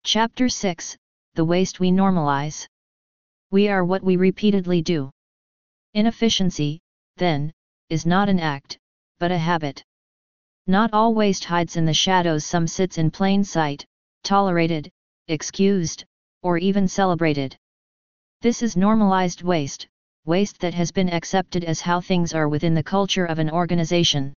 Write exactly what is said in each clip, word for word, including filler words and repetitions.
Chapter six, The Waste We Normalize. We are what we repeatedly do. Inefficiency, then, is not an act, but a habit. Not all waste hides in the shadows, some sits in plain sight, tolerated, excused, or even celebrated. This is normalized waste, waste that has been accepted as how things are within the culture of an organization.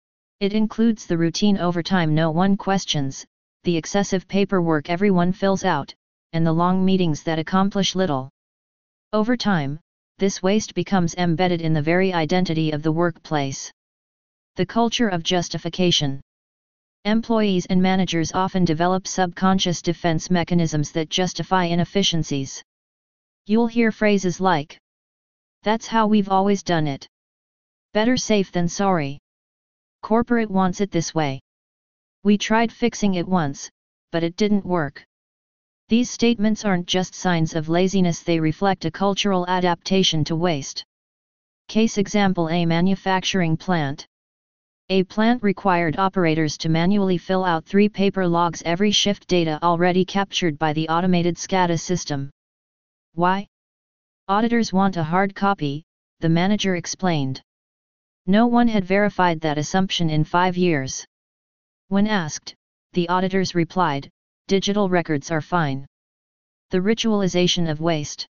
It includes the routine overtime no one questions, the excessive paperwork everyone fills out, and the long meetings that accomplish little. Over time, this waste becomes embedded in the very identity of the workplace. The culture of justification. Employees and managers often develop subconscious defense mechanisms that justify inefficiencies. You'll hear phrases like, "That's how we've always done it." "Better safe than sorry." "Corporate wants it this way." "We tried fixing it once, but it didn't work." These statements aren't just signs of laziness, they reflect a cultural adaptation to waste. Case example: a manufacturing plant. A plant required operators to manually fill out three paper logs every shift, data already captured by the automated SCADA system. Why? Auditors want a hard copy, the manager explained. No one had verified that assumption in five years. When asked, the auditors replied, "Digital records are fine." The ritualization of waste.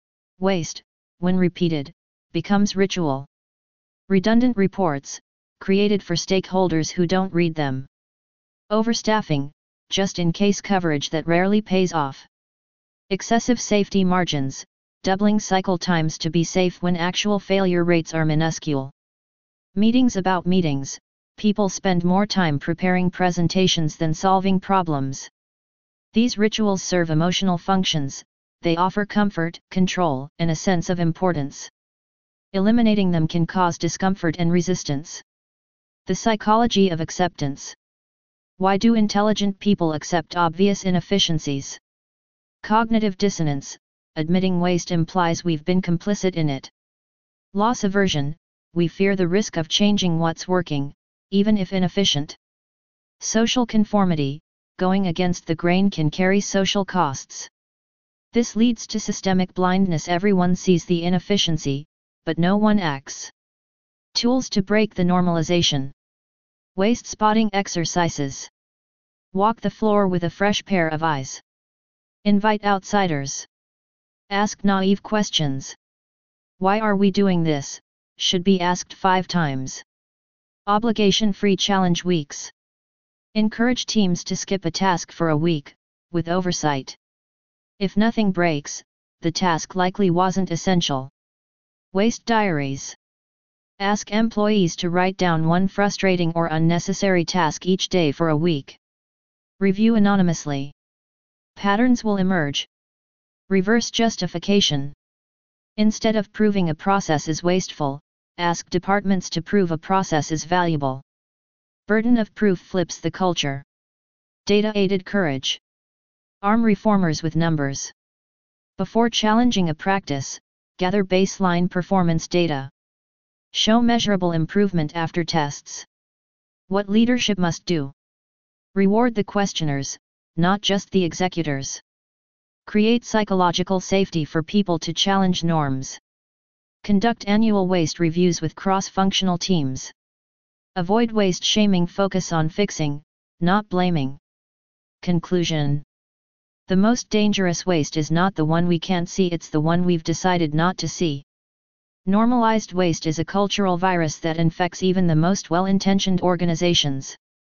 Waste, when repeated, becomes ritual. Redundant reports, created for stakeholders who don't read them. Overstaffing, just-in-case coverage that rarely pays off. Excessive safety margins, doubling cycle times to be safe when actual failure rates are minuscule. Meetings about meetings, people spend more time preparing presentations than solving problems. These rituals serve emotional functions, they offer comfort, control, and a sense of importance. Eliminating them can cause discomfort and resistance. The psychology of acceptance. Why do intelligent people accept obvious inefficiencies? Cognitive dissonance, admitting waste implies we've been complicit in it. Loss aversion, we fear the risk of changing what's working, even if inefficient. Social conformity, going against the grain can carry social costs. This leads to systemic blindness. Everyone sees the inefficiency, but no one acts. Tools to break the normalization. Waste spotting exercises. Walk the floor with a fresh pair of eyes. Invite outsiders. Ask naive questions. "Why are we doing this?" should be asked five times. Obligation-free challenge weeks. Encourage teams to skip a task for a week, with oversight. If nothing breaks, the task likely wasn't essential. Waste diaries. Ask employees to write down one frustrating or unnecessary task each day for a week. Review anonymously. Patterns will emerge. Reverse justification. Instead of proving a process is wasteful, ask departments to prove a process is valuable. Burden of proof flips the culture. Data-aided courage. Arm reformers with numbers. Before challenging a practice, gather baseline performance data. Show measurable improvement after tests. What leadership must do. Reward the questioners, not just the executors. Create psychological safety for people to challenge norms. Conduct annual waste reviews with cross-functional teams. Avoid waste shaming, focus on fixing, not blaming. Conclusion. The most dangerous waste is not the one we can't see, it's the one we've decided not to see. Normalized waste is a cultural virus that infects even the most well-intentioned organizations.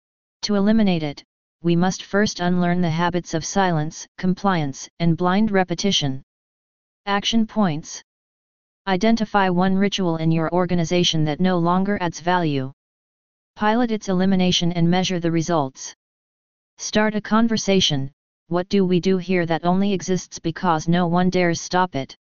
To eliminate it, we must first unlearn the habits of silence, compliance, and blind repetition. Action points. Identify one ritual in your organization that no longer adds value. Pilot its elimination and measure the results. Start a conversation. What do we do here that only exists because no one dares stop it?